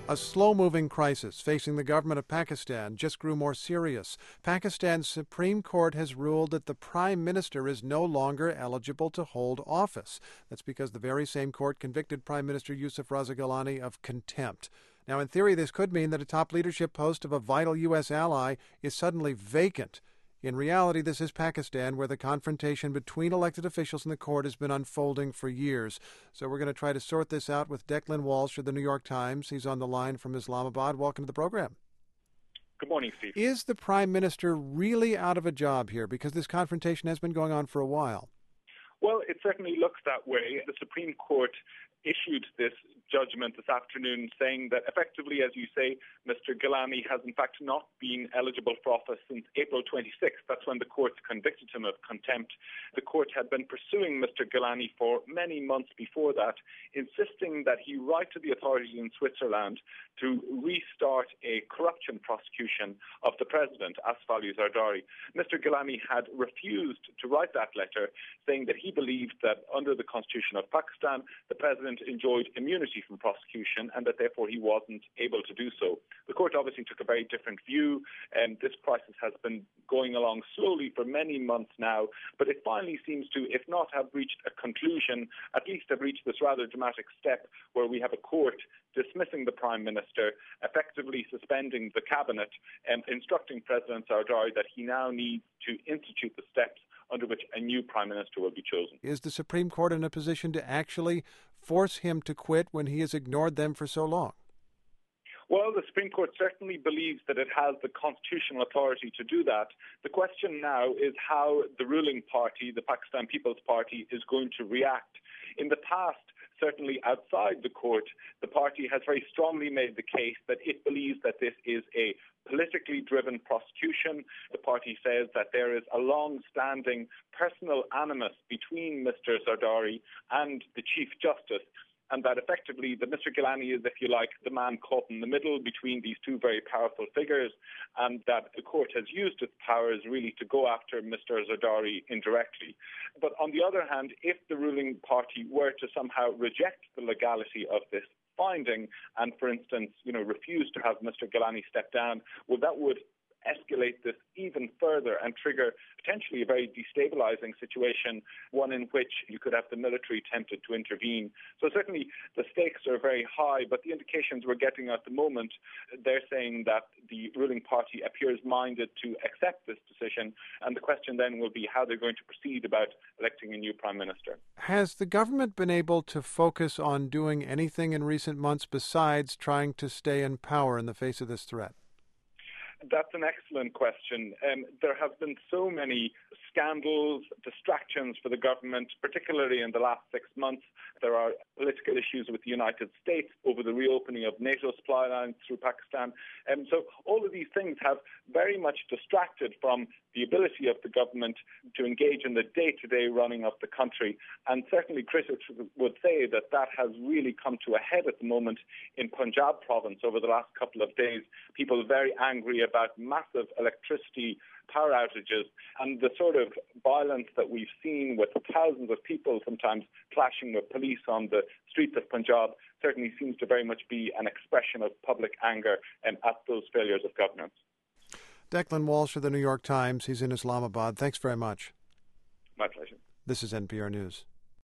A slow-moving crisis facing the government of Pakistan just grew more serious. Pakistan's Supreme Court has ruled that the Prime Minister is no longer eligible to hold office. That's because the very same court convicted Prime Minister Yusuf Raza Gilani of contempt. Now, in theory, this could mean that a top leadership post of a vital U.S. ally is suddenly vacant. In reality, this is Pakistan, where the confrontation between elected officials and the court has been unfolding for years. So we're going to try to sort this out with Declan Walsh of the New York Times. He's on the line from Islamabad. Welcome to the program. Good morning, Steve. Is the Prime Minister really out of a job here? Because this confrontation has been going on for a while. Well, it certainly looks that way. The Supreme Court issued this judgment this afternoon saying that effectively, as you say, Mr. Gilani has in fact not been eligible for office since April 26th. That's when the court convicted him of contempt. The court had been pursuing Mr. Gilani for many months before that, insisting that he write to the authorities in Switzerland to restart a corruption prosecution of the president, Asif Ali Zardari. Mr. Gilani had refused to write that letter, saying that he believed that under the Constitution of Pakistan, the president enjoyed immunity from prosecution and that therefore he wasn't able to do so. The court obviously took a very different view, and this crisis has been going along slowly for many months now, but it finally seems to, if not have reached a conclusion, at least have reached this rather dramatic step where we have a court dismissing the Prime Minister, effectively suspending the cabinet, and instructing President Zardari that he now needs to institute the steps under which a new Prime Minister will be chosen. Is the Supreme Court in a position to actually force him to quit when he has ignored them for so long? Well, the Supreme Court certainly believes that it has the constitutional authority to do that. The question now is how the ruling party, the Pakistan People's Party, is going to react. In the past, certainly outside the court, the party has very strongly made the case that it believes that this is a politically driven prosecution. The party says that there is a long-standing personal animus between Mr. Zardari and the Chief Justice, and that effectively that Mr. Gilani is, if you like, the man caught in the middle between these two very powerful figures, and that the court has used its powers really to go after Mr. Zardari indirectly. But on the other hand, if the ruling party were to somehow reject the legality of this finding and, for instance, refuse to have Mr. Gilani step down, well, that would escalate this even further and trigger potentially a very destabilizing situation, one in which you could have the military tempted to intervene. So certainly the stakes are very high, but the indications we're getting at the moment, they're saying that the ruling party appears minded to accept this decision, and the question then will be how they're going to proceed about electing a new Prime Minister. Has the government been able to focus on doing anything in recent months besides trying to stay in power in the face of this threat? That's an excellent question. There have been so many scandals, distractions for the government, particularly in the last 6 months. There are political issues with the United States over the reopening of NATO supply lines through Pakistan. So all of these things have very much distracted from the ability of the government to engage in the day-to-day running of the country. And certainly critics would say that that has really come to a head at the moment in Punjab province over the last couple of days. People very angry about massive electricity power outages and the sort of violence that we've seen with thousands of people sometimes clashing with police on the streets of Punjab certainly seems to very much be an expression of public anger at those failures of governance. Declan Walsh of the New York Times. He's in Islamabad. Thanks very much. My pleasure. This is NPR News.